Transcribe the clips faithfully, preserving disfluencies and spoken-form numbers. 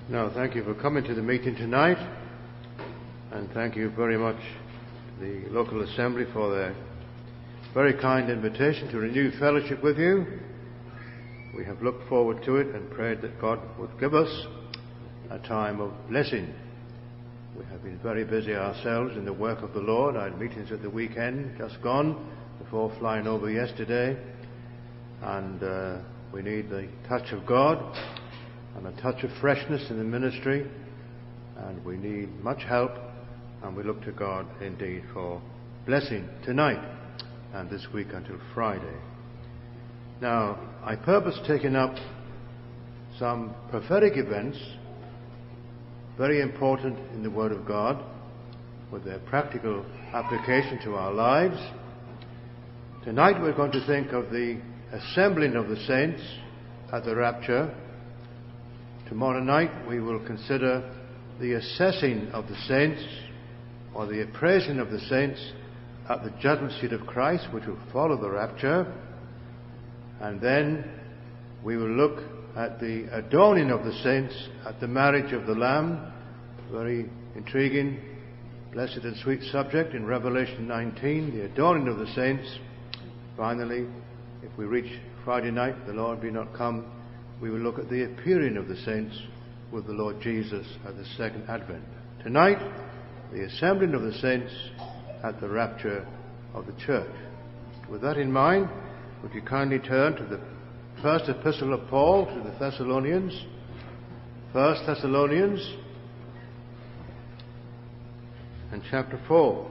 Now, thank you for coming to the meeting tonight, and thank you very much to the local assembly for their very kind invitation to renew fellowship with you. We have looked forward to it and prayed that God would give us a time of blessing. We have been very busy ourselves in the work of the Lord. I had meetings at the weekend just gone before flying over yesterday, and uh, we need the touch of God and a touch of freshness in the ministry, and we need much help, and we look to God indeed for blessing tonight and this week until Friday. Now, I purpose taking up some prophetic events, very important in the Word of God, with their practical application to our lives. Tonight we're going to think of the assembling of the saints at the rapture. Tomorrow night we will consider the assessing of the saints, or the appraising of the saints at the judgment seat of Christ, which will follow the rapture. And then we will look at the adorning of the saints at the marriage of the Lamb. Very intriguing, blessed and sweet subject in Revelation nineteen, the adorning of the saints. Finally, if we reach Friday night, the Lord be not come, we will look at the appearing of the saints with the Lord Jesus at the second advent. Tonight, the assembling of the saints at the rapture of the church. With that in mind, would you kindly turn to the first epistle of Paul to the Thessalonians, First Thessalonians, and chapter four.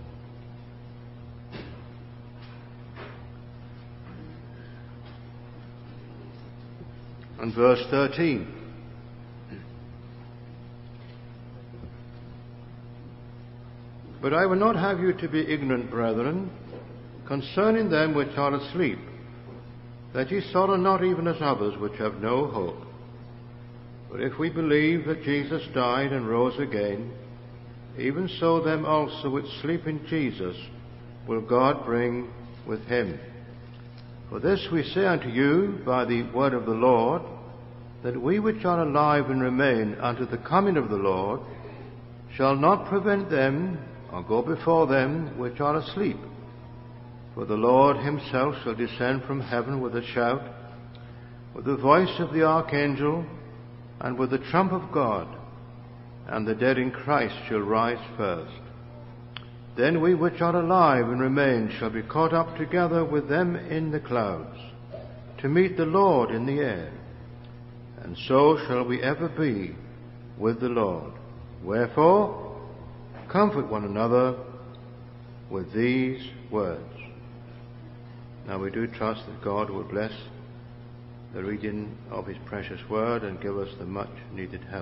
And verse thirteen. But I will not have you to be ignorant, brethren, concerning them which are asleep, that ye sorrow not even as others which have no hope. But if we believe that Jesus died and rose again, even so them also which sleep in Jesus will God bring with him. For this we say unto you by the word of the Lord, that we which are alive and remain unto the coming of the Lord shall not prevent them, or go before them which are asleep. For the Lord himself shall descend from heaven with a shout, with the voice of the archangel, and with the trump of God, and the dead in Christ shall rise first. Then we which are alive and remain shall be caught up together with them in the clouds, to meet the Lord in the air. And so shall we ever be with the Lord. Wherefore, comfort one another with these words. Now we do trust that God will bless the reading of his precious word and give us the much needed help.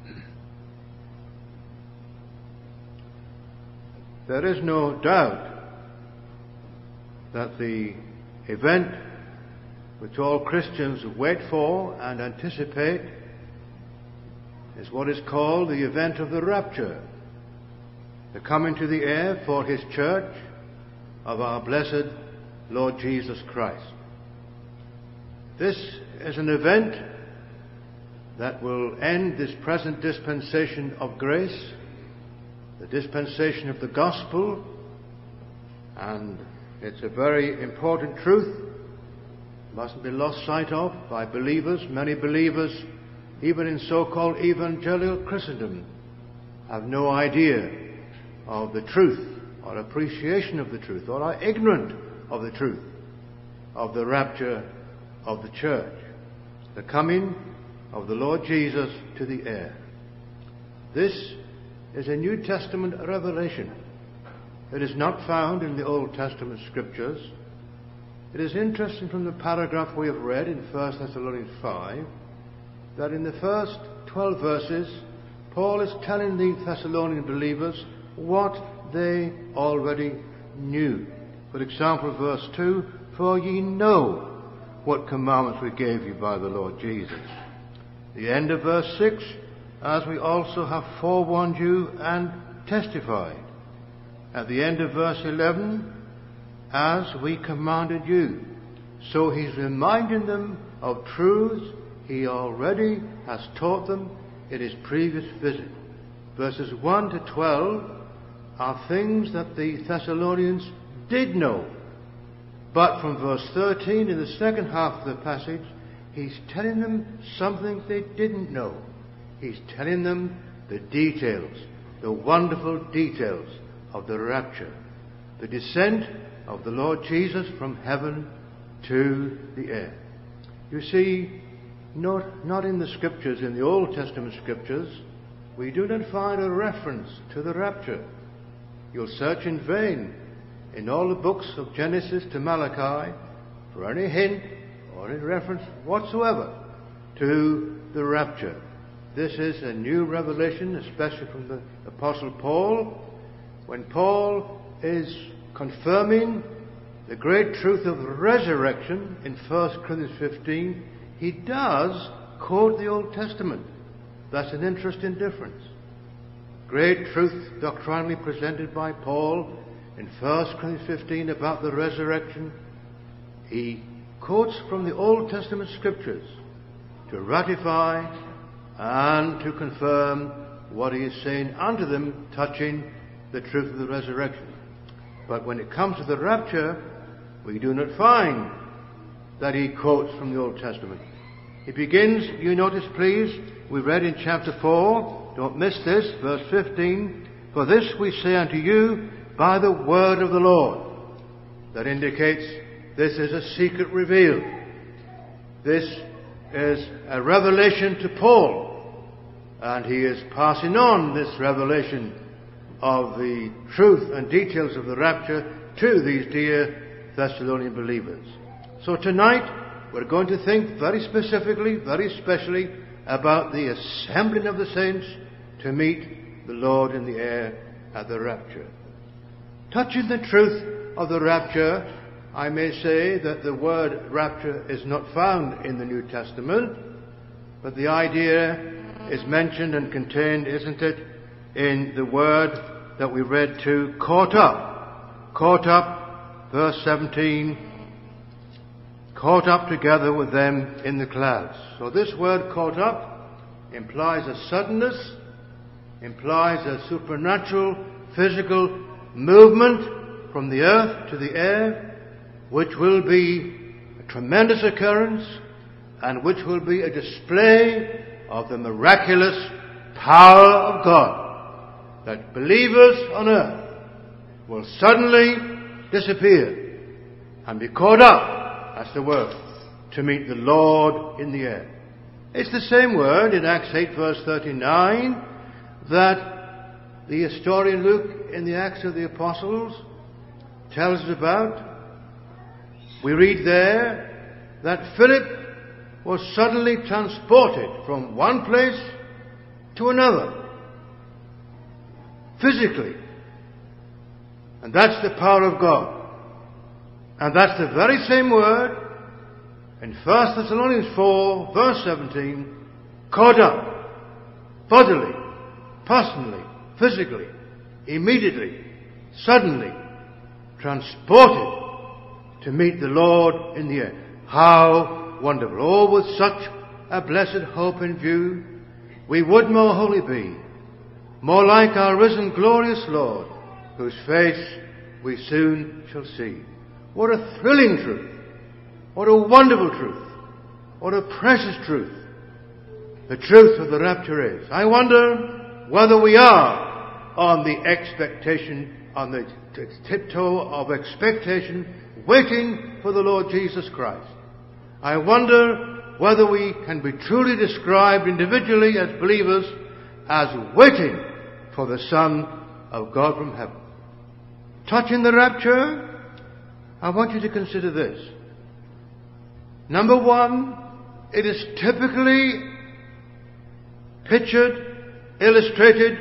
There is no doubt that the event which all Christians wait for and anticipate is what is called the event of the rapture, the coming to the air for his church of our blessed Lord Jesus Christ. This is an event that will end this present dispensation of grace, the dispensation of the gospel, and it's a very important truth. It mustn't be lost sight of by believers. Many believers, even in so-called evangelical Christendom, have no idea of the truth or appreciation of the truth, or are ignorant of the truth of the rapture of the church, the coming of the Lord Jesus to the air. This is a New Testament revelation. It is not found in the Old Testament scriptures. It is interesting from the paragraph we have read in First Thessalonians five that in the first twelve verses Paul is telling the Thessalonian believers what they already knew. For example, verse two, for ye know what commandments we gave you by the Lord Jesus. The end of verse six, as we also have forewarned you and testified. At the end of verse eleven, as we commanded you. So he's reminding them of truths he already has taught them in his previous visit. Verses one to twelve are things that the Thessalonians did know. But from verse thirteen, in the second half of the passage, he's telling them something they didn't know. He's telling them the details, the wonderful details of the rapture, the descent of the Lord Jesus from heaven to the earth. You see, not, not in the scriptures, in the Old Testament scriptures, we do not find a reference to the rapture. You'll search in vain in all the books of Genesis to Malachi for any hint or any reference whatsoever to the rapture. This is a new revelation, especially from the Apostle Paul, when Paul is confirming the great truth of resurrection in First Corinthians fifteen. He does quote the Old Testament. That's an interesting difference. Great truth doctrinally presented by Paul in First Corinthians fifteen about the resurrection. He quotes from the Old Testament scriptures to ratify and to confirm what he is saying unto them touching the truth of the resurrection. But when it comes to the rapture, we do not find that he quotes from the Old Testament. He begins, you notice please, we read in chapter four, don't miss this, verse fifteen, for this we say unto you by the word of the Lord. That indicates this is a secret revealed. This is a revelation to Paul, and he is passing on this revelation of the truth and details of the rapture to these dear Thessalonian believers. So tonight we're going to think very specifically, very specially about the assembling of the saints to meet the Lord in the air at the rapture. Touching the truth of the rapture, I may say that the word rapture is not found in the New Testament, but the idea is mentioned and contained, isn't it, in the word that we read to, caught up. Caught up, verse seventeen, caught up together with them in the clouds. So this word caught up implies a suddenness, implies a supernatural, physical movement from the earth to the air, which will be a tremendous occurrence and which will be a display of the miraculous power of God, that believers on earth will suddenly disappear and be caught up, that's the word, to meet the Lord in the air. It's the same word in Acts eight verse thirty-nine that the historian Luke in the Acts of the Apostles tells us about. We read there that Philip was suddenly transported from one place to another, physically. And that's the power of God. And that's the very same word in First Thessalonians four, verse seventeen, caught up, bodily, personally, physically, immediately, suddenly, transported to meet the Lord in the air. How wonderful. Oh, with such a blessed hope in view, we would more holy be, more like our risen glorious Lord, whose face we soon shall see. What a thrilling truth. What a wonderful truth. What a precious truth the truth of the rapture is. I wonder whether we are on the expectation, on the tiptoe of expectation, waiting for the Lord Jesus Christ. I wonder whether we can be truly described individually as believers as waiting for the Son of God from heaven. Touching the rapture, I want you to consider this. Number one, it is typically pictured, illustrated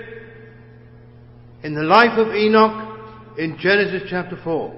in the life of Enoch in Genesis chapter four.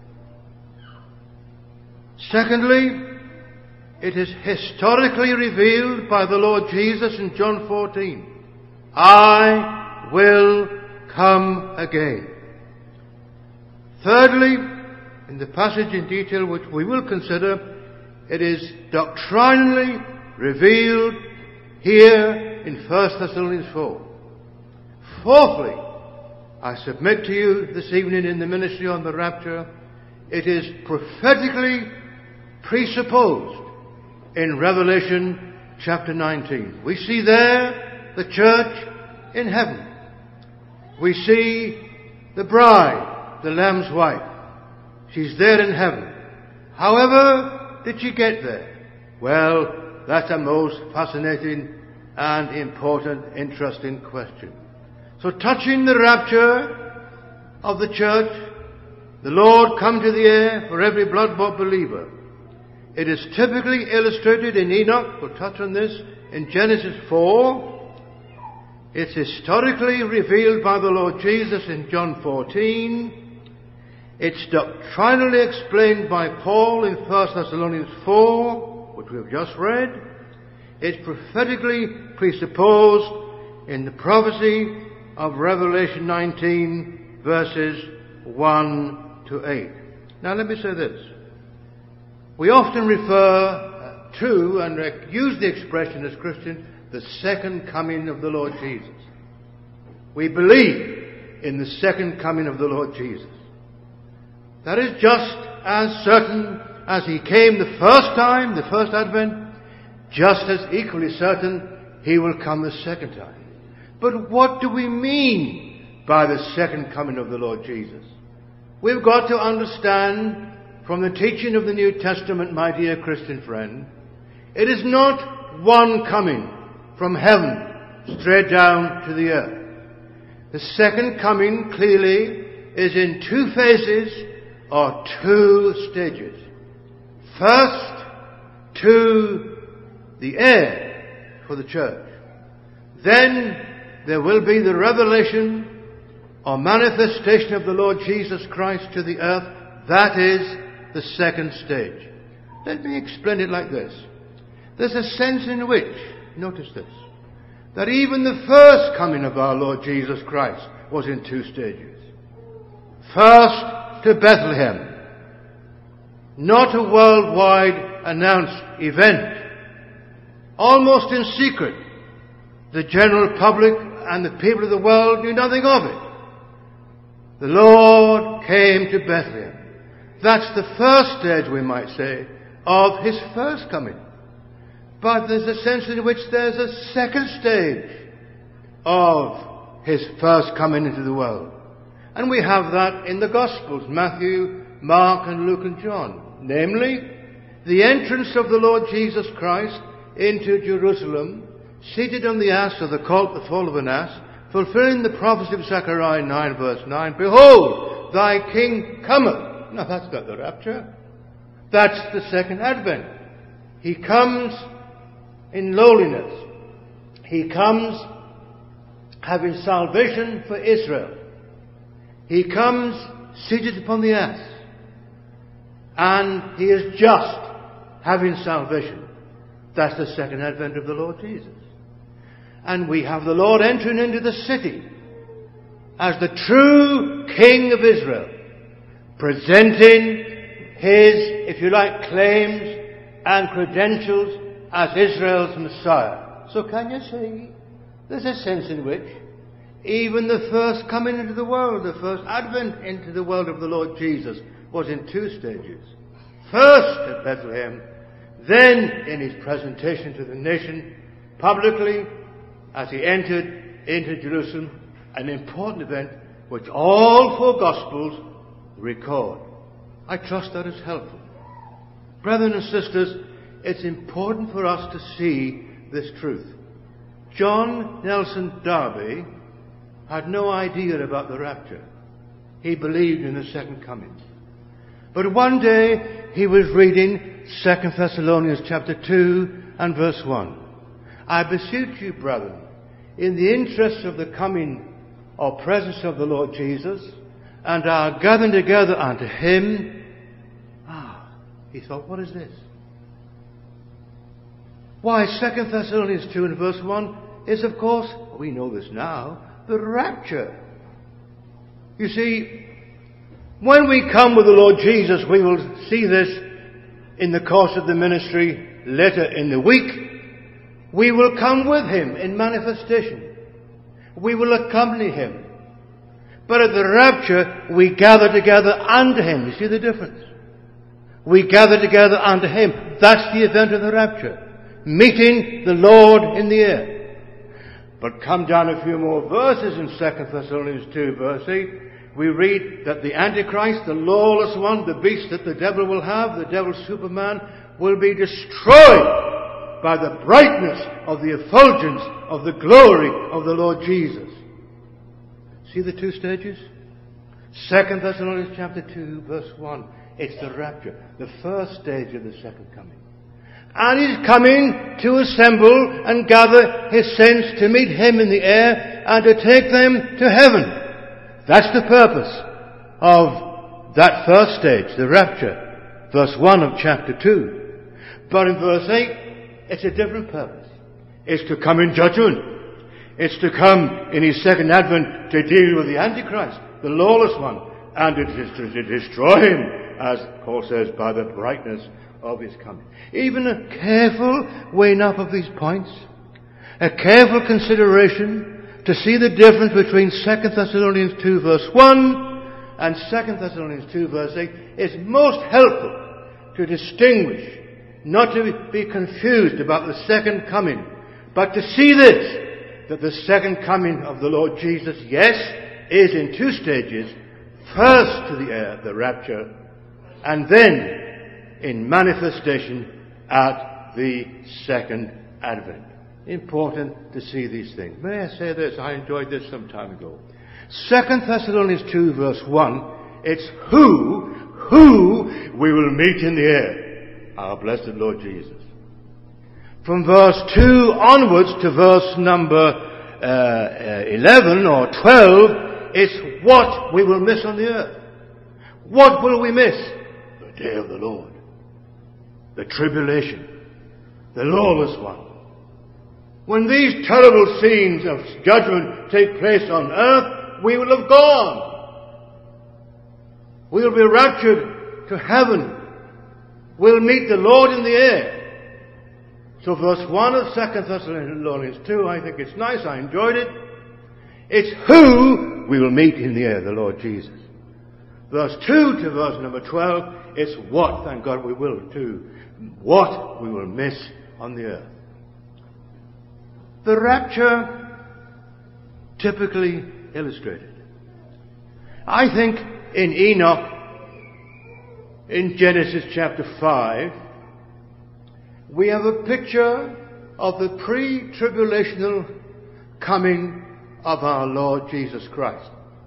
Secondly, it is historically revealed by the Lord Jesus in John fourteen. I will come again. Thirdly, in the passage in detail which we will consider, it is doctrinally revealed here in First Thessalonians four. Fourthly, I submit to you this evening in the ministry on the rapture, it is prophetically presupposed in Revelation chapter nineteen. We see there the church in heaven. We see the bride, the Lamb's wife. She's there in heaven. However did she get there? Well, that's a most fascinating and important, interesting question. So touching the rapture of the church, the Lord come to the air for every blood-bought believer. It is typically illustrated in Enoch, we'll touch on this, in Genesis four. It's historically revealed by the Lord Jesus in John fourteen. It's doctrinally explained by Paul in First Thessalonians four, which we've just read. It's prophetically presupposed in the prophecy of Revelation nineteen, verses one to eight. Now let me say this. We often refer to and use the expression as Christians, the second coming of the Lord Jesus. We believe in the second coming of the Lord Jesus. That is just as certain as He came the first time, the first advent, just as equally certain He will come the second time. But what do we mean by the second coming of the Lord Jesus? We've got to understand from the teaching of the New Testament, my dear Christian friend, it is not one coming from heaven straight down to the earth. The second coming clearly is in two phases or two stages. First, to the air for the church. Then there will be the revelation or manifestation of the Lord Jesus Christ to the earth. That is the second stage. Let me explain it like this. There's a sense in which, notice this, that even the first coming of our Lord Jesus Christ was in two stages. First, to Bethlehem. Not a worldwide announced event. Almost in secret. The general public and the people of the world knew nothing of it. The Lord came to Bethlehem. That's the first stage, we might say, of His first coming. But there's a sense in which there's a second stage of His first coming into the world. And we have that in the Gospels, Matthew, Mark and Luke and John. Namely, the entrance of the Lord Jesus Christ into Jerusalem, seated on the ass or the colt, the foal of an ass, fulfilling the prophecy of Zechariah nine verse nine, Behold, thy King cometh. Now that's not the rapture. That's the second advent. He comes in lowliness. He comes having salvation for Israel. He comes seated upon the ass. And He is just having salvation. That's the second advent of the Lord Jesus. And we have the Lord entering into the city as the true King of Israel, presenting His, if you like, claims and credentials as Israel's Messiah. So can you see, there's a sense in which even the first coming into the world, the first advent into the world of the Lord Jesus was in two stages. First at Bethlehem, then in His presentation to the nation publicly as He entered into Jerusalem, an important event which all four Gospels record. I trust that is helpful. Brethren and sisters, it's important for us to see this truth. John Nelson Darby had no idea about the rapture. He believed in the second coming. But one day he was reading Second Thessalonians chapter two and verse one. I beseech you, brethren, in the interest of the coming or presence of the Lord Jesus and our gathering together unto Him. Ah, he thought, what is this? Why, Second Thessalonians two and verse one is, of course, we know this now, the rapture. You see, when we come with the Lord Jesus, we will see this in the course of the ministry later in the week. We will come with him in manifestation. We will accompany him. But at the rapture, we gather together unto him. You see the difference? We gather together unto him. That's the event of the rapture. Meeting the Lord in the air. But come down a few more verses in Second Thessalonians two, verse eight. We read that the Antichrist, the lawless one, the beast that the devil will have, the devil's Superman, will be destroyed by the brightness of the effulgence of the glory of the Lord Jesus. See the two stages? Second Thessalonians chapter two, verse one. It's the rapture, the first stage of the second coming. And he's coming to assemble and gather his saints to meet him in the air and to take them to heaven. That's the purpose of that first stage, the rapture. Verse one of chapter two. But in verse eight, it's a different purpose. It's to come in judgment. It's to come in his second advent to deal with the Antichrist, the lawless one, and it is to destroy him, as Paul says, by the brightness of his coming. Even a careful weighing up of these points, a careful consideration to see the difference between Second Thessalonians two verse one and Second Thessalonians two verse eight is most helpful to distinguish, not to be confused about the second coming, but to see this, that the second coming of the Lord Jesus, yes, is in two stages. First to the air, the rapture, and then in manifestation at the second advent. Important to see these things. May I say this? I enjoyed this some time ago. Second Thessalonians two verse one, it's who, who we will meet in the air. Our blessed Lord Jesus. From verse two onwards to verse number uh, uh, eleven or twelve, it's what we will miss on the earth. What will we miss? The day of the Lord. The tribulation. The lawless one. When these terrible scenes of judgment take place on earth, we will have gone. We will be raptured to heaven. We'll meet the Lord in the air. So verse one of Second Thessalonians two, I think it's nice, I enjoyed it. It's who we will meet in the air, the Lord Jesus. Verse two to verse number twelve, it's what, thank God we will too, what we will miss on the earth. The rapture, typically illustrated. I think in Enoch, in Genesis chapter five, we have a picture of the pre-tribulational coming of our Lord Jesus Christ.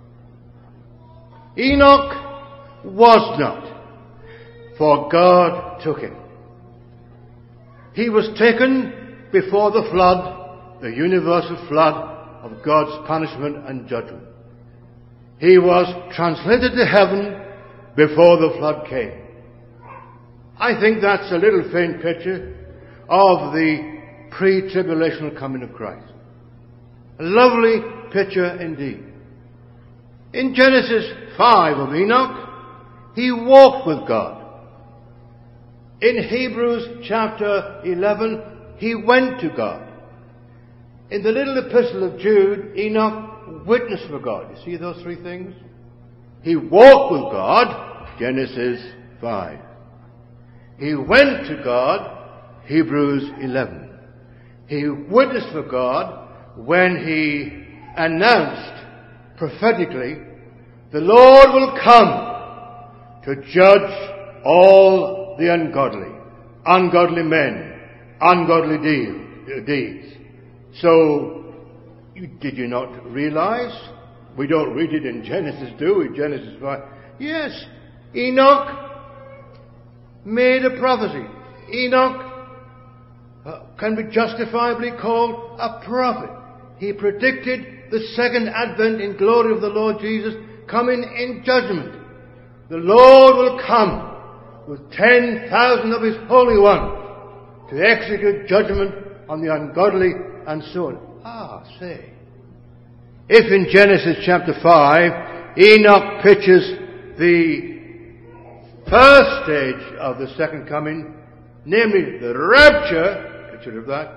Enoch was not, for God took him. He was taken before the flood, the universal flood of God's punishment and judgment. He was translated to heaven before the flood came. I think that's a little faint picture of the pre-tribulational coming of Christ. A lovely picture indeed. In Genesis five of Enoch, he walked with God. In Hebrews chapter eleven, he went to God. In the little epistle of Jude, Enoch witnessed for God. You see those three things? He walked with God, Genesis five. He went to God, Hebrews eleven. He witnessed for God when he announced prophetically, the Lord will come to judge all the ungodly, ungodly men, ungodly deed, deeds. So, did you not realize? We don't read it in Genesis, do we? Genesis five. Yes, Enoch made a prophecy. Enoch uh, can be justifiably called a prophet. He predicted the second advent in glory of the Lord Jesus coming in judgment. The Lord will come with ten thousand of his holy ones to execute judgment on the ungodly and so on. Ah, say. If in Genesis chapter five, Enoch pictures the first stage of the second coming, namely the rapture, picture of that,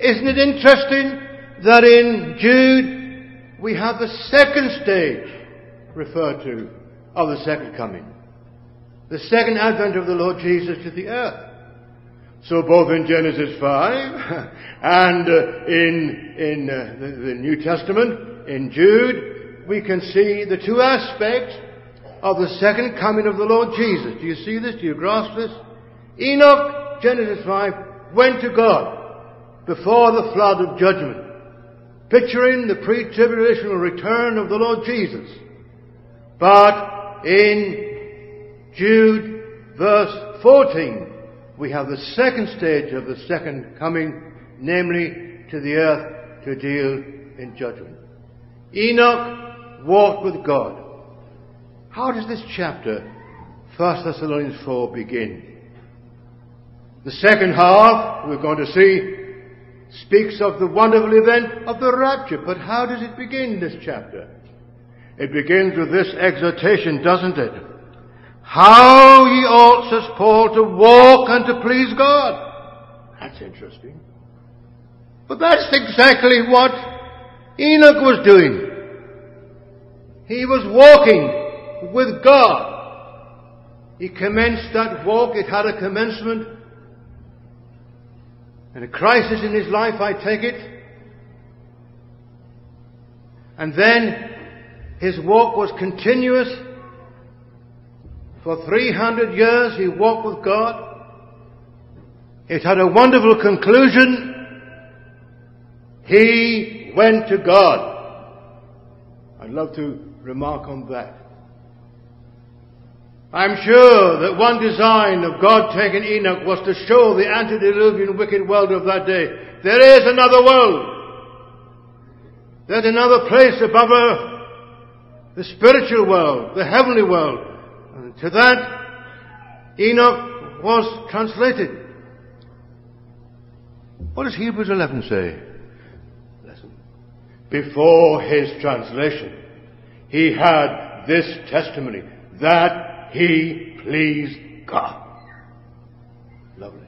Isn't it interesting that in Jude we have the second stage referred to of the second coming? The second advent of the Lord Jesus to the earth. So both in Genesis five and uh, in, in uh, the, the New Testament, in Jude, we can see the two aspects of the second coming of the Lord Jesus. Do you see this? Do you grasp this? Enoch, Genesis five, went to God before the flood of judgment, picturing the pre-tribulational return of the Lord Jesus. But in Jude verse fourteen, we have the second stage of the second coming, namely to the earth to deal in judgment. Enoch walked with God. How does this chapter, First Thessalonians four, begin? The second half, we're going to see, speaks of the wonderful event of the rapture. But how does it begin, this chapter? It begins with this exhortation, doesn't it? How ye ought, says Paul, to walk and to please God. That's interesting. But that's exactly what Enoch was doing. He was walking with God. He commenced that walk. It had a commencement and a crisis in his life, I take it. And then his walk was continuous. For three hundred years he walked with God. It had a wonderful conclusion. He went to God. I'd love to remark on that. I'm sure that one design of God taking Enoch was to show the antediluvian wicked world of that day, there is another world. There's another place above earth. The spiritual world, the heavenly world. And to that, Enoch was translated. What does Hebrews eleven say? Listen. Before his translation, he had this testimony, that he pleased God. Lovely.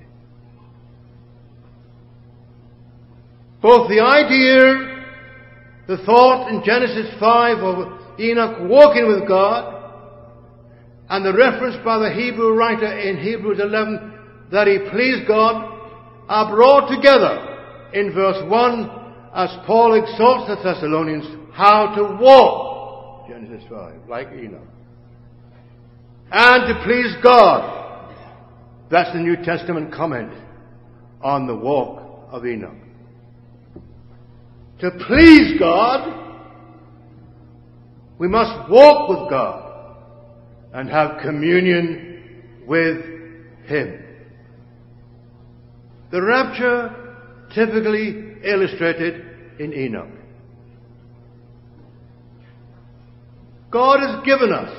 Both the idea, the thought in Genesis five of Enoch walking with God, and the reference by the Hebrew writer in Hebrews eleven that he pleased God are brought together in verse one as Paul exhorts the Thessalonians how to walk, Genesis five, like Enoch. And to please God. That's the New Testament comment on the walk of Enoch. To please God, we must walk with God and have communion with Him. The rapture typically illustrated in Enoch. God has given us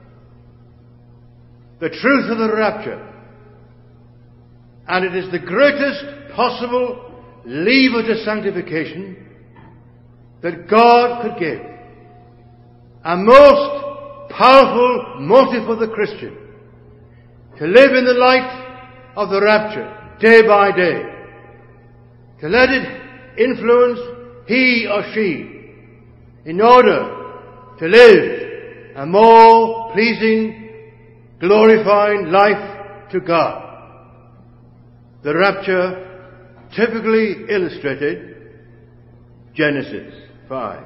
the truth of the rapture, and it is the greatest possible lever to sanctification that God could give. A most powerful motive for the Christian to live in the light of the rapture day by day, to let it influence he or she in order to live a more pleasing, glorifying life to God. The rapture typically illustrated Genesis five.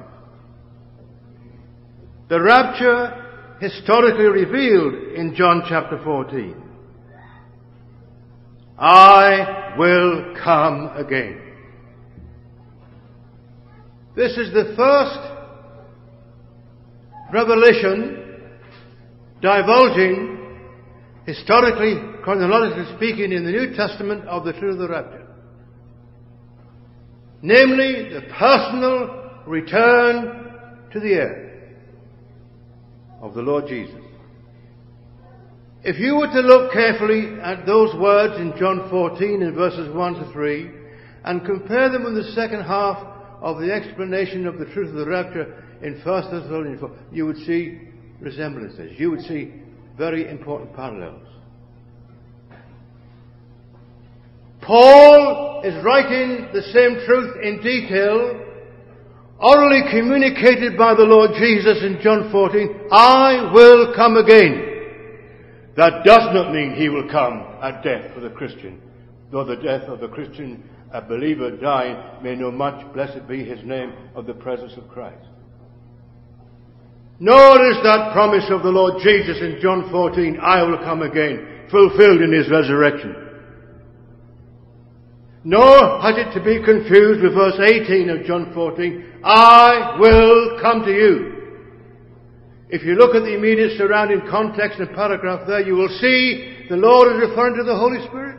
The rapture historically revealed in John chapter fourteen. I will come again. This is the first revelation divulging, historically, chronologically speaking, in the New Testament of the truth of the rapture. Namely, the personal return to the earth of the Lord Jesus. If you were to look carefully at those words in John fourteen in verses one to three and compare them with the second half of the explanation of the truth of the rapture in First Thessalonians four, you would see resemblances. You would see very important parallels. Paul is writing the same truth in detail, orally communicated by the Lord Jesus in John fourteen, I will come again. That does not mean he will come at death for the Christian, though the death of the Christian, a believer dying, may know much, blessed be his name, of the presence of Christ. Nor is that promise of the Lord Jesus in John fourteen, I will come again, fulfilled in his resurrection. Nor has it to be confused with verse eighteen of John fourteen, I will come to you. If you look at the immediate surrounding context and paragraph there, you will see the Lord is referring to the Holy Spirit.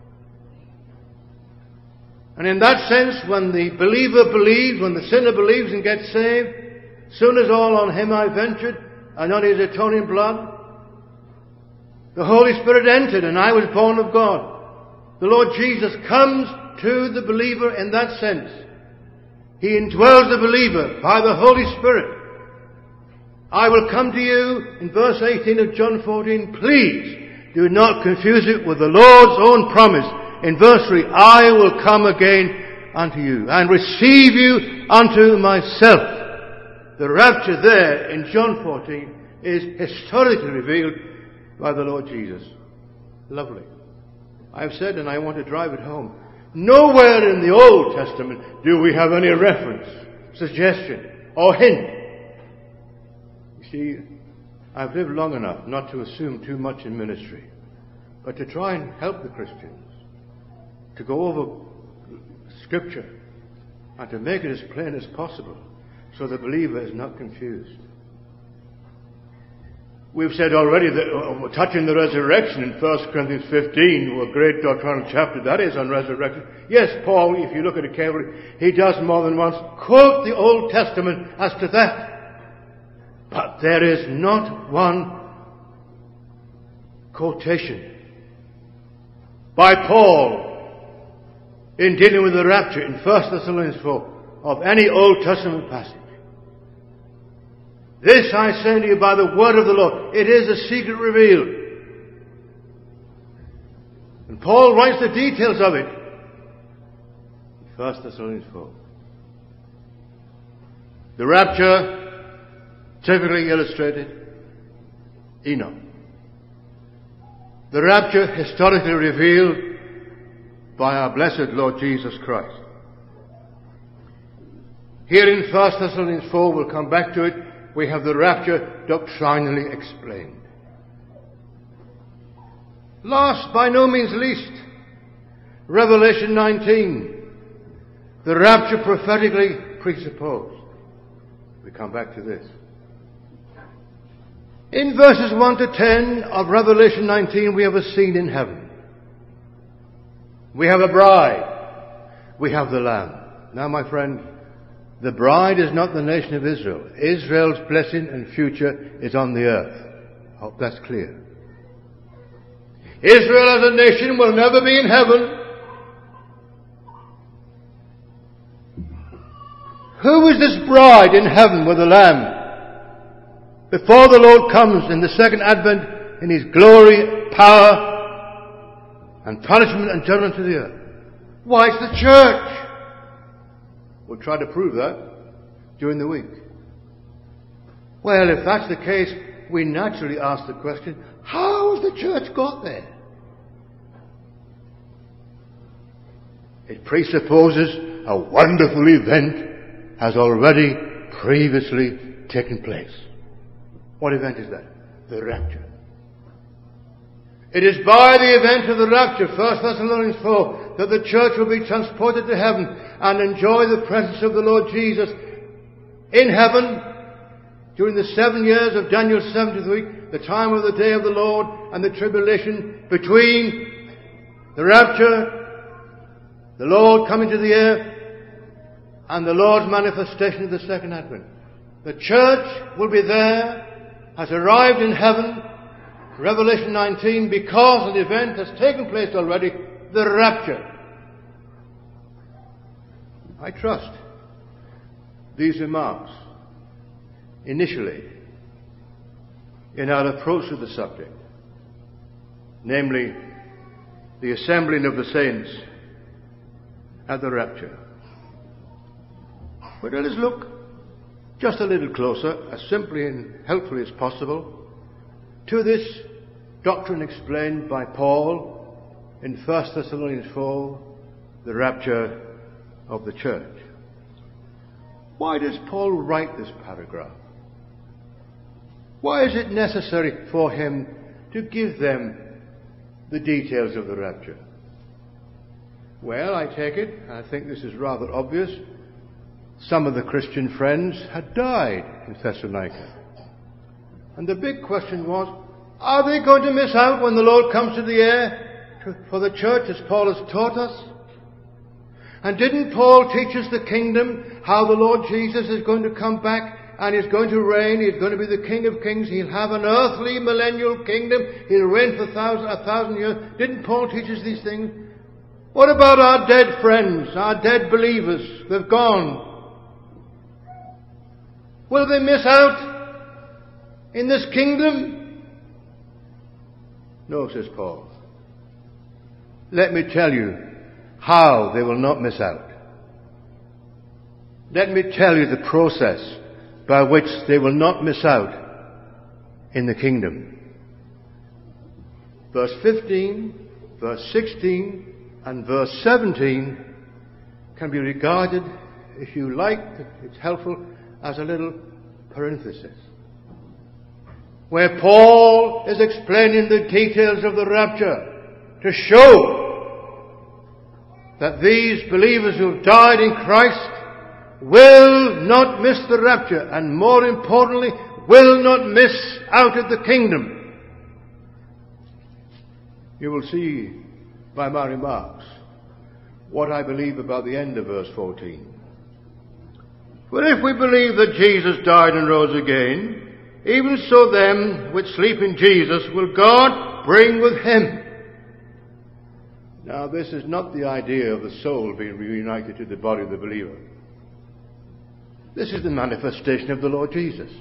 And in that sense, when the believer believes, when the sinner believes and gets saved, soon as all on him I ventured, and on his atoning blood, the Holy Spirit entered, and I was born of God. The Lord Jesus comes to the believer in that sense. He indwells the believer by the Holy Spirit. I will come to you, in verse eighteen of John fourteen, please do not confuse it with the Lord's own promise. In verse three, I will come again unto you, and receive you unto myself. The rapture there in John fourteen is historically revealed by the Lord Jesus. Lovely. I've said, and I want to drive it home, nowhere in the Old Testament do we have any reference, suggestion, or hint. You see, I've lived long enough not to assume too much in ministry, but to try and help the Christians to go over Scripture and to make it as plain as possible so the believer is not confused. We've said already that uh, touching the resurrection in First Corinthians fifteen, a great doctrinal chapter that is on resurrection. Yes, Paul, if you look at it carefully, he does more than once quote the Old Testament as to that. But there is not one quotation by Paul in dealing with the rapture in First Thessalonians four of any Old Testament passage. This I say to you by the word of the Lord. It is a secret revealed. And Paul writes the details of it in First Thessalonians four. The rapture, typically illustrated, Enoch. The rapture, historically revealed by our blessed Lord Jesus Christ. Here in First Thessalonians four, we'll come back to it, we have the rapture doctrinally explained. Last, by no means least, Revelation nineteen, the rapture prophetically presupposed. We come back to this. In verses one to ten of Revelation nineteen, we have a scene in heaven. We have a bride. We have the Lamb. Now, my friend, the bride is not the nation of Israel. Israel's blessing and future is on the earth. I hope that's clear. Israel as a nation will never be in heaven. Who is this bride in heaven with the Lamb? Before the Lord comes in the second advent in his glory, power, and punishment and judgment to the earth. Why, it's the church. We'll try to prove that during the week. Well, if that's the case, we naturally ask the question, how has the church got there? It presupposes a wonderful event has already previously taken place. What event is that? The rapture. It is by the event of the rapture, First Thessalonians four, that the church will be transported to heaven and enjoy the presence of the Lord Jesus in heaven during the seven years of Daniel's seventieth week, the time of the day of the Lord and the tribulation between the rapture, the Lord coming to the earth, and the Lord's manifestation of the second advent. The church will be there, has arrived in heaven, Revelation nineteen, because an event has taken place already, the rapture. I trust these remarks initially in our approach to the subject, namely the assembling of the saints at the rapture. But let us look just a little closer, as simply and helpfully as possible, to this doctrine explained by Paul in First Thessalonians four, the rapture of the church. Why does Paul write this paragraph? Why is it necessary for him to give them the details of the rapture? Well, I take it, I think this is rather obvious, some of the Christian friends had died in Thessalonica. And the big question was, are they going to miss out when the Lord comes to the air to, for the church, as Paul has taught us? And didn't Paul teach us the kingdom, how the Lord Jesus is going to come back and He's going to reign? He's going to be the King of Kings. He'll have an earthly millennial kingdom. He'll reign for a thousand, a thousand years. Didn't Paul teach us these things? What about our dead friends, our dead believers? They've gone. Will they miss out in this kingdom? No, says Paul. Let me tell you how they will not miss out. Let me tell you the process by which they will not miss out in the kingdom. Verse fifteen, verse sixteen, and verse seventeen can be regarded, if you like, it's helpful, as a little parenthesis, where Paul is explaining the details of the rapture to show that these believers who have died in Christ will not miss the rapture, and more importantly, will not miss out of the kingdom. You will see by my remarks what I believe about the end of verse fourteen. For if we believe that Jesus died and rose again, even so them which sleep in Jesus will God bring with Him. Now, this is not the idea of the soul being reunited to the body of the believer. This is the manifestation of the Lord Jesus.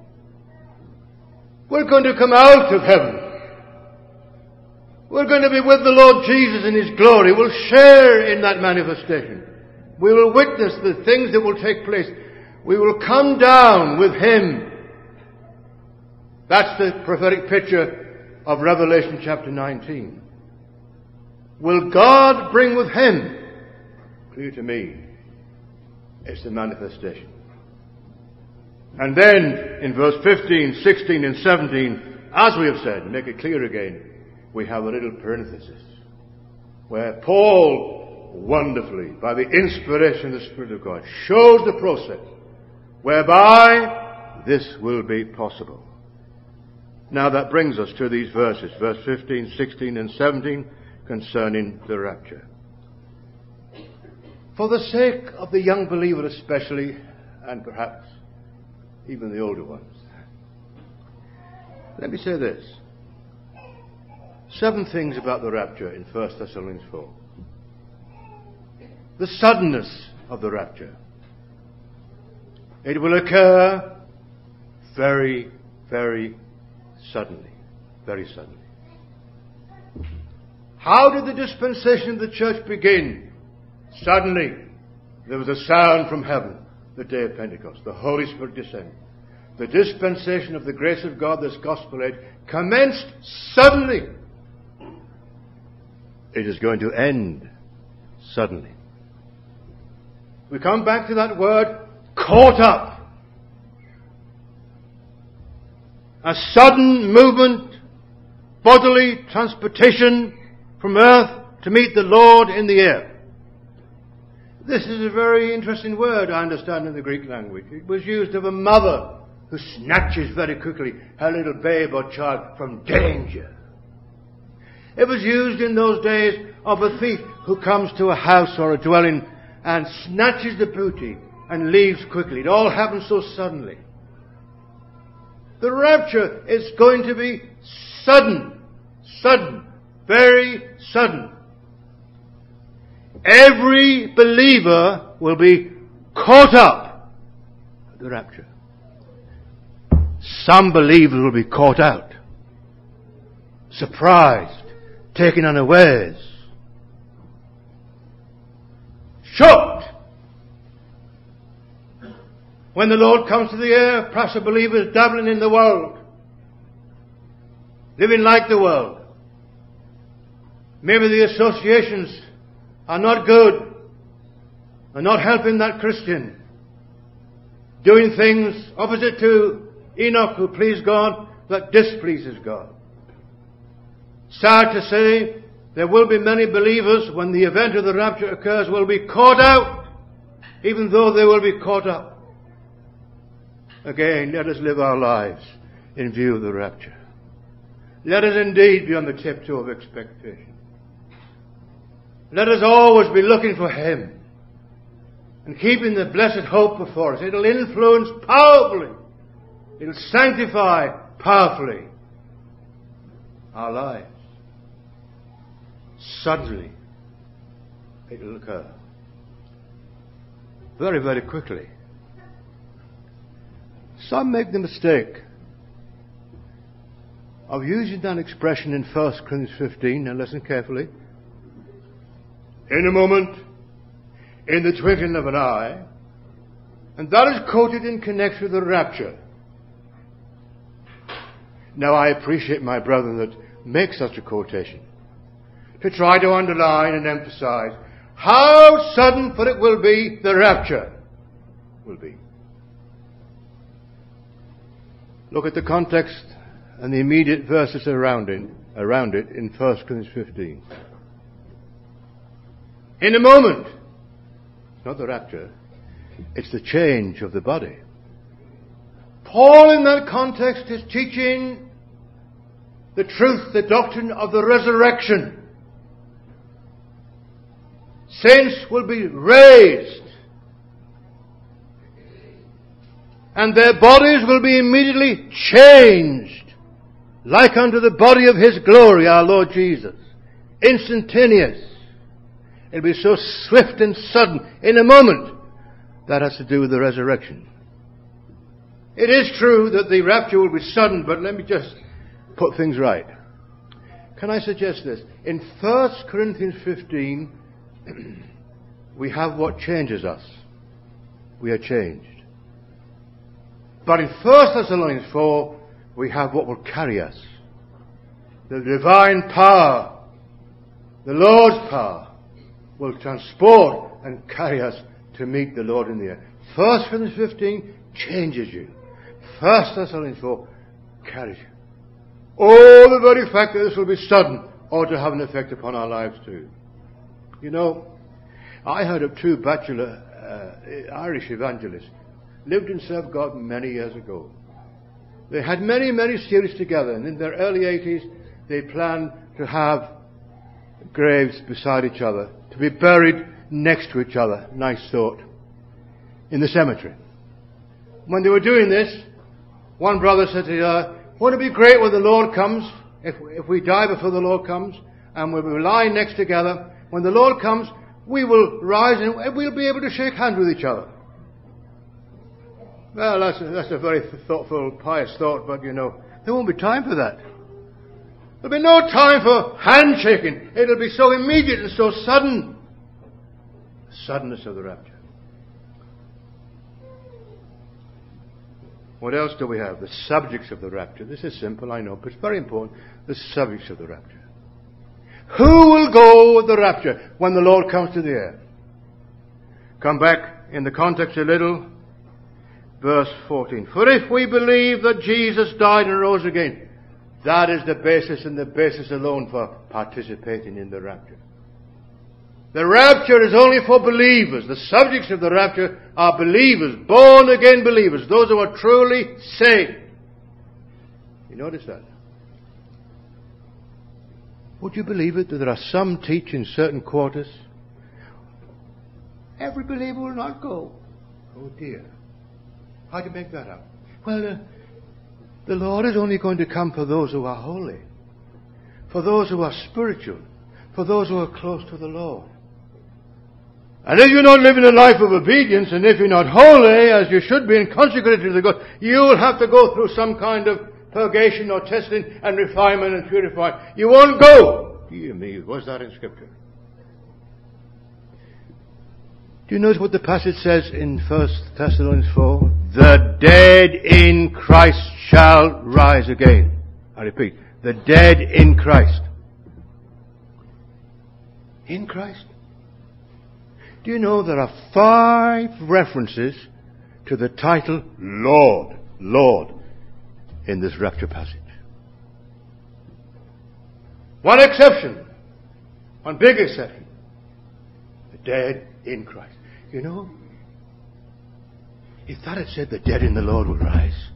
We're going to come out of heaven. We're going to be with the Lord Jesus in His glory. We'll share in that manifestation. We will witness the things that will take place. We will come down with Him. That's the prophetic picture of Revelation chapter nineteen. Will God bring with Him? Clear to me, it's the manifestation. And then, in verse fifteen, sixteen, and seventeen, as we have said, make it clear again, we have a little parenthesis, where Paul, wonderfully, by the inspiration of the Spirit of God, shows the process whereby this will be possible. Now that brings us to these verses, verse fifteen, sixteen, and seventeen, concerning the rapture. For the sake of the young believer especially, and perhaps even the older ones, let me say this. Seven things about the rapture in First Thessalonians four. The suddenness of the rapture. It will occur very, very suddenly. Very suddenly. How did the dispensation of the church begin? Suddenly, there was a sound from heaven, the day of Pentecost. The Holy Spirit descended. The dispensation of the grace of God, this gospel age, commenced suddenly. It is going to end suddenly. We come back to that word, caught up. A sudden movement, bodily transportation from earth to meet the Lord in the air. This is a very interesting word, I understand, in the Greek language. It was used of a mother who snatches very quickly her little babe or child from danger. It was used in those days of a thief who comes to a house or a dwelling and snatches the booty and leaves quickly. It all happens so suddenly. The rapture is going to be sudden, sudden, very sudden. Every believer will be caught up at the rapture. Some believers will be caught out, surprised, taken unawares. Shocked. When the Lord comes to the air, perhaps a believer is dabbling in the world, living like the world. Maybe the associations are not good, are not helping that Christian, doing things opposite to Enoch, who pleased God, that displeases God. Sad to say, there will be many believers, when the event of the rapture occurs, will be caught out, even though they will be caught up. Again, let us live our lives in view of the rapture. Let us indeed be on the tiptoe of expectation. Let us always be looking for Him and keeping the blessed hope before us. It'll influence powerfully. It'll sanctify powerfully our lives. Suddenly, it'll occur. Very, very quickly. Some make the mistake of using that expression in First Corinthians fifteen, and listen carefully. In a moment, in the twinkling of an eye, and that is quoted in connection with the rapture. Now, I appreciate my brethren that make such a quotation to try to underline and emphasize how sudden, for it will be, the rapture will be. Look at the context and the immediate verses around it, around it in First Corinthians fifteen. In a moment. It's not the rapture. It's the change of the body. Paul in that context is teaching the truth, the doctrine of the resurrection. Saints will be raised, and their bodies will be immediately changed, like unto the body of His glory, our Lord Jesus. Instantaneous. It'll be so swift and sudden, in a moment. That has to do with the resurrection. It is true that the rapture will be sudden, but let me just put things right. Can I suggest this? In First Corinthians fifteen, we have what changes us. We are changed. But in First Thessalonians four, we have what will carry us. The divine power, the Lord's power, will transport and carry us to meet the Lord in the air. First Corinthians fifteen changes you. First Thessalonians four carries you. Oh, the very fact that this will be sudden ought to have an effect upon our lives too. You know, I heard of two bachelor uh, Irish evangelists, lived and served God many years ago. They had many, many series together, and in their early eighties, they planned to have graves beside each other, to be buried next to each other. Nice thought. In the cemetery. When they were doing this, one brother said to the other, wouldn't it be great when the Lord comes, if, if we die before the Lord comes, and we'll be lying next together, when the Lord comes, we will rise and we'll be able to shake hands with each other. Well, that's a, that's a very thoughtful, pious thought, but you know, there won't be time for that. There'll be no time for handshaking. It'll be so immediate and so sudden. The suddenness of the rapture. What else do we have? The subjects of the rapture. This is simple, I know, but it's very important. The subjects of the rapture. Who will go with the rapture when the Lord comes to the air? Come back in the context a little. Verse fourteen. For if we believe that Jesus died and rose again, that is the basis and the basis alone for participating in the rapture. The rapture is only for believers. The subjects of the rapture are believers, born again believers, those who are truly saved. You notice that? Would you believe it that there are some teach in certain quarters, every believer will not go? Oh dear. How do you make that up? Well, uh, the Lord is only going to come for those who are holy, for those who are spiritual, for those who are close to the Lord. And if you're not living a life of obedience, and if you're not holy as you should be and consecrated to the God, you'll have to go through some kind of purgation or testing and refinement and purifying. You won't go. Dear me, was that in Scripture? Do you notice what the passage says in First Thessalonians four? The dead in Christ shall rise again. I repeat, the dead in Christ. In Christ? Do you know there are five references to the title Lord, Lord, in this rapture passage? One exception, one big exception. The dead in Christ. You know, if that had said the dead in the Lord will rise,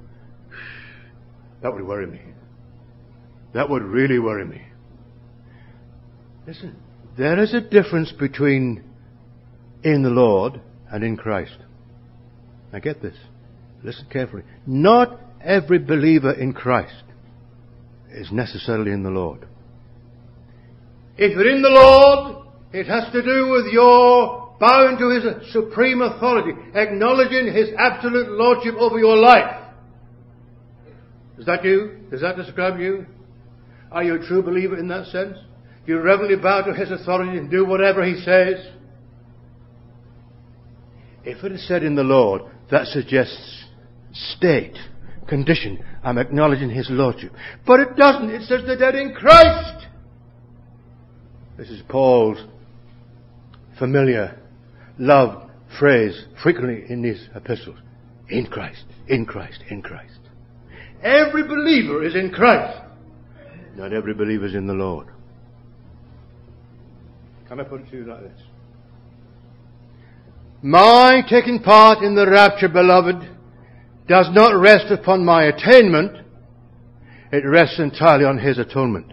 that would worry me. That would really worry me. Listen, there is a difference between in the Lord and in Christ. Now get this. Listen carefully. Not every believer in Christ is necessarily in the Lord. If you're in the Lord, it has to do with your bowing to His supreme authority, acknowledging His absolute lordship over your life. Is that you? Does that describe you? Are you a true believer in that sense? Do you reverently bow to His authority and do whatever He says? If it is said in the Lord, that suggests state, condition. I'm acknowledging His lordship. But it doesn't. It says the dead in Christ. This is Paul's familiar, loved phrase frequently in these epistles. In Christ, in Christ, in Christ. Every believer is in Christ. Not every believer is in the Lord. Can I put it to you like this? My taking part in the rapture, beloved, does not rest upon my attainment. It rests entirely on His atonement.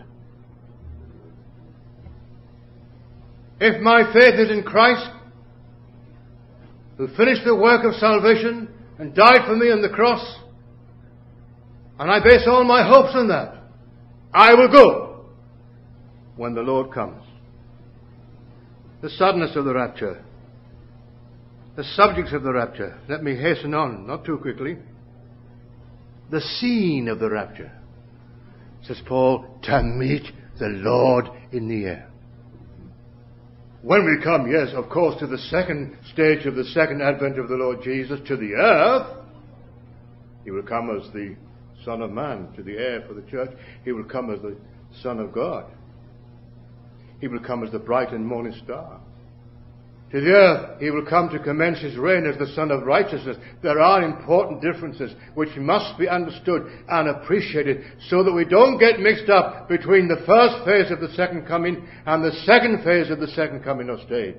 If my faith is in Christ, who finished the work of salvation and died for me on the cross, and I base all my hopes on that, I will go when the Lord comes. The suddenness of the rapture. The subjects of the rapture. Let me hasten on, not too quickly. The scene of the rapture. Says Paul, to meet the Lord in the air. When we come, yes, of course, to the second stage of the second advent of the Lord Jesus, to the earth, He will come as the Son of Man, to the air for the church. He will come as the Son of God. He will come as the bright and morning star. To the earth, He will come to commence His reign as the Son of Righteousness. There are important differences which must be understood and appreciated so that we don't get mixed up between the first phase of the second coming and the second phase of the second coming or stage.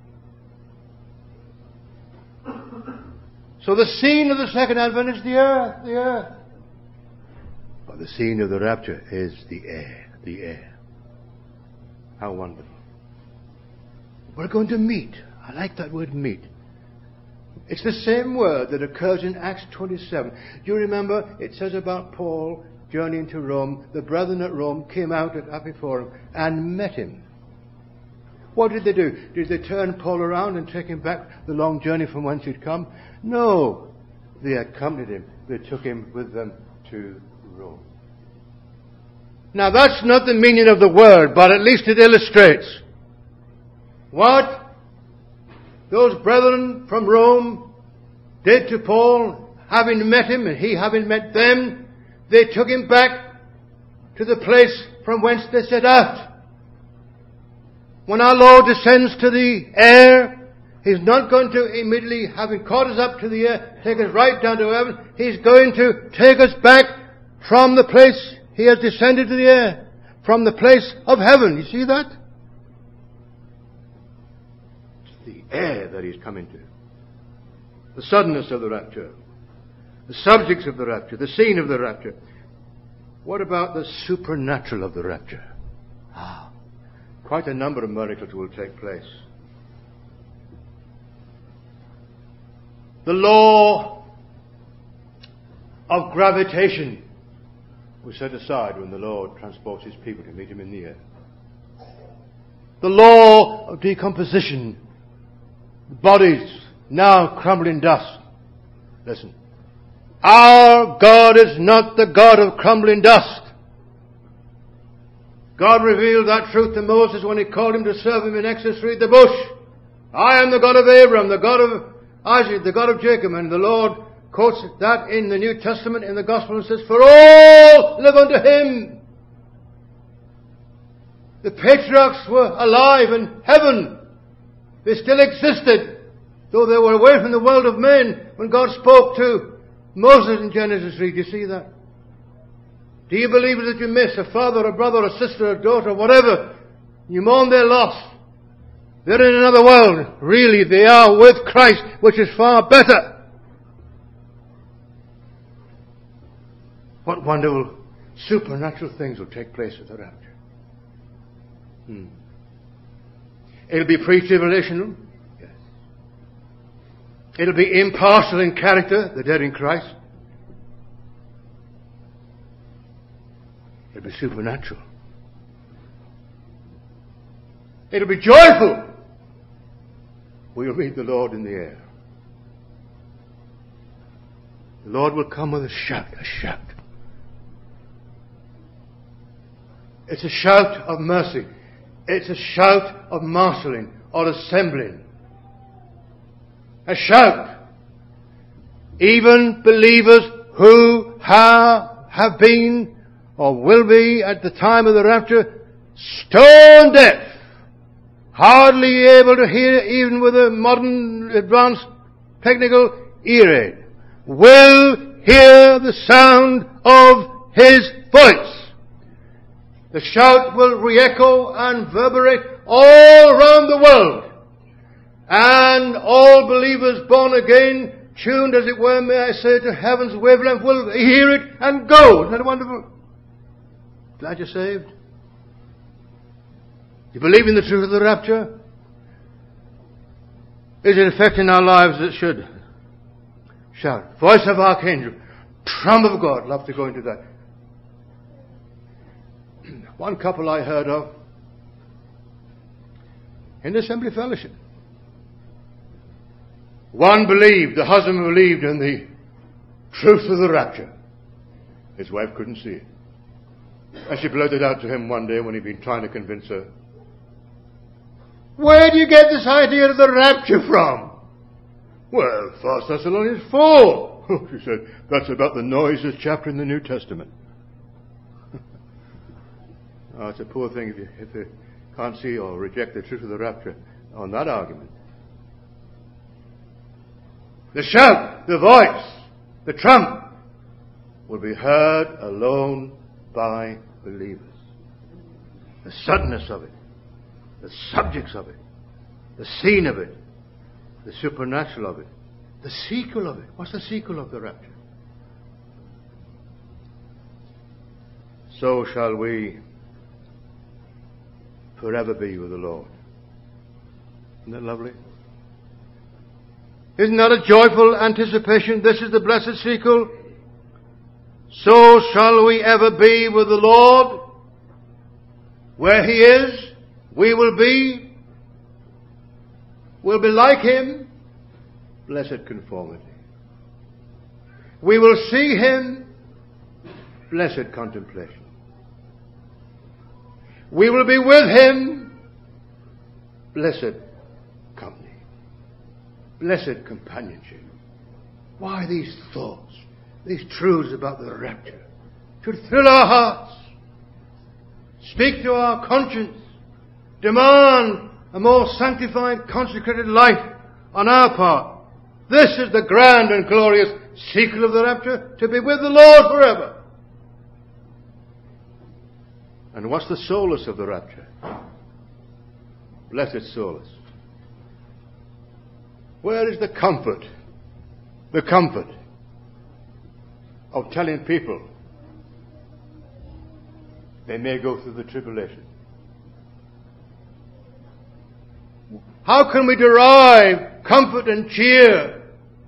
So the scene of the second advent is the earth, the earth. But the scene of the rapture is the air, the air. How wonderful. We're going to meet. I like that word meet. It's the same word that occurs in Acts twenty-seven. Do you remember? It says about Paul journeying to Rome. The brethren at Rome came out at Epiphorum and met him. What did they do? Did they turn Paul around and take him back the long journey from whence he'd come? No. They accompanied him. They took him with them to Rome. Now that's not the meaning of the word, but at least it illustrates what those brethren from Rome did to Paul, having met him and he having met them. They took him back to the place from whence they set out. When our Lord descends to the air, He's not going to immediately, having caught us up to the air, take us right down to heaven. He's going to take us back from the place He has descended to the air, from the place of heaven. You see that? The air that He's coming to. The suddenness of the rapture. The subjects of the rapture. The scene of the rapture. What about the supernatural of the rapture? Ah, quite a number of miracles will take place. The law of gravitation was set aside when the Lord transports His people to meet Him in the air. The law of decomposition. Bodies now crumbling dust. Listen. Our God is not the God of crumbling dust. God revealed that truth to Moses when he called him to serve him in Exodus three, the bush. I am the God of Abraham, the God of Isaac, the God of Jacob. And the Lord quotes that in the New Testament, in the Gospel, and says, for all live unto him. The patriarchs were alive in heaven. They still existed, though they were away from the world of men when God spoke to Moses in Genesis three. Do you see that? Do you believe that you miss a father, a brother, a sister, a daughter, whatever? You mourn their loss. They're in another world. Really, they are with Christ, which is far better. What wonderful supernatural things will take place at the rapture. Hmm. It'll be pre-tribulational. Yes. It'll be impartial in character, the dead in Christ. It'll be supernatural. It'll be joyful. We'll meet the Lord in the air. The Lord will come with a shout, a shout. It's a shout of mercy. It's a shout of marshalling or assembling. A shout. Even believers who have, have been or will be at the time of the rapture stone deaf, hardly able to hear even with a modern advanced technical ear aid, will hear the sound of his voice. The shout will re-echo and reverberate all around the world. And all believers born again, tuned as it were, may I say, to heaven's wavelength, will hear it and go. Isn't that wonderful? Glad you're saved. You believe in the truth of the rapture? Is it affecting our lives as it should? Shout. Voice of archangel. Trump of God. Love to go into that. One couple I heard of in the Assembly Fellowship. One believed, the husband believed in the truth of the rapture. His wife couldn't see it. And she blurted out to him one day when he'd been trying to convince her, where do you get this idea of the rapture from? Well, First Thessalonians four. She said, that's about the noisiest chapter in the New Testament. Oh, it's a poor thing if you, if you can't see or reject the truth of the rapture on that argument. The shout, the voice, the trump will be heard alone by believers. The suddenness of it, the subjects of it, the scene of it, the supernatural of it, the sequel of it. What's the sequel of the rapture? So shall we forever be with the Lord. Isn't that lovely? Isn't that a joyful anticipation? This is the blessed sequel. So shall we ever be with the Lord. Where He is, we will be. We'll be like Him. Blessed conformity. We will see Him. Blessed contemplation. We will be with Him. Blessed company. Blessed companionship. Why these thoughts, these truths about the rapture should fill our hearts, speak to our conscience, demand a more sanctified, consecrated life on our part. This is the grand and glorious sequel of the rapture, to be with the Lord forever. And what's the solace of the rapture? Blessed solace. Where is the comfort? The comfort of telling people they may go through the tribulation. How can we derive comfort and cheer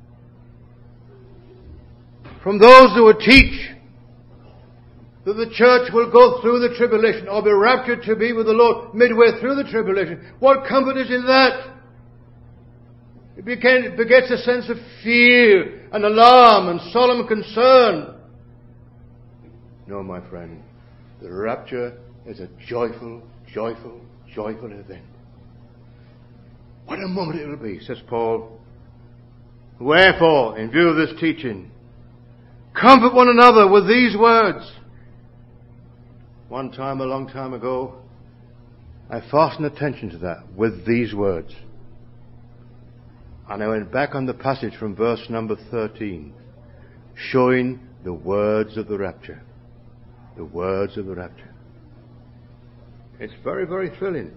from those who would teach that the church will go through the tribulation or be raptured to be with the Lord midway through the tribulation? What comfort is in that? It begets a sense of fear and alarm and solemn concern. No, my friend, the rapture is a joyful, joyful, joyful event. What a moment it will be, says Paul. Wherefore, in view of this teaching, comfort one another with these words. One time, a long time ago, I fastened attention to that, with these words. And I went back on the passage from verse number thirteen, showing the words of the rapture. The words of the rapture. It's very, very thrilling.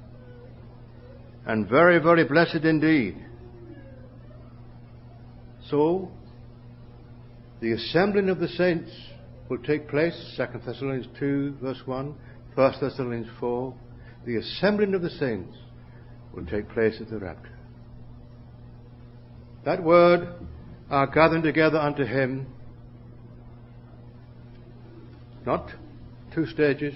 And very, very blessed indeed. So, the assembling of the saints will take place, Second Thessalonians two, verse one, First Thessalonians four. The assembling of the saints will take place at the rapture. That word, are gathering together unto him, not two stages.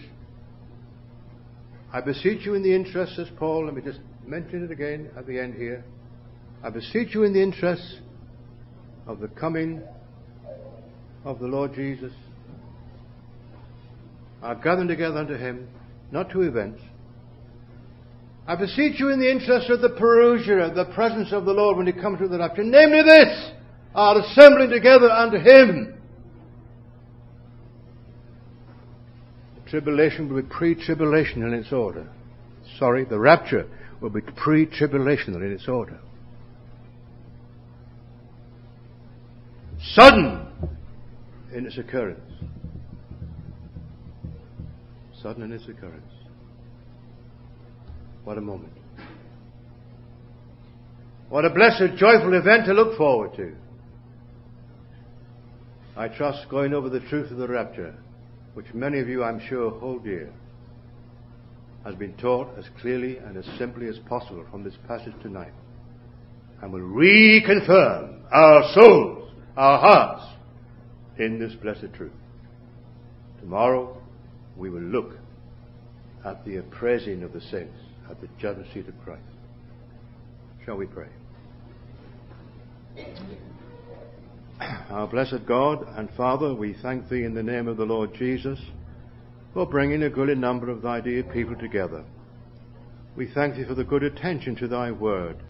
I beseech you in the interest, says Paul, let me just mention it again at the end here. I beseech you in the interest of the coming of the Lord Jesus, are gathering together unto him, not two events. I beseech you in the interest of the parousia, the presence of the Lord when he comes to the rapture, namely this, are assembling together unto him. The tribulation will be pre-tribulational in its order. Sorry, the rapture will be pre-tribulational in its order. Sudden in its occurrence. Sudden in its occurrence. What a moment. What a blessed, joyful event to look forward to. I trust going over the truth of the rapture, which many of you, I'm sure, hold dear, has been taught as clearly and as simply as possible from this passage tonight, and will reconfirm our souls, our hearts, in this blessed truth. Tomorrow, we will look at the appraising of the saints at the judgment seat of Christ. Shall we pray? Our blessed God and Father, we thank Thee in the name of the Lord Jesus for bringing a goodly number of Thy dear people together. We thank Thee for the good attention to Thy word.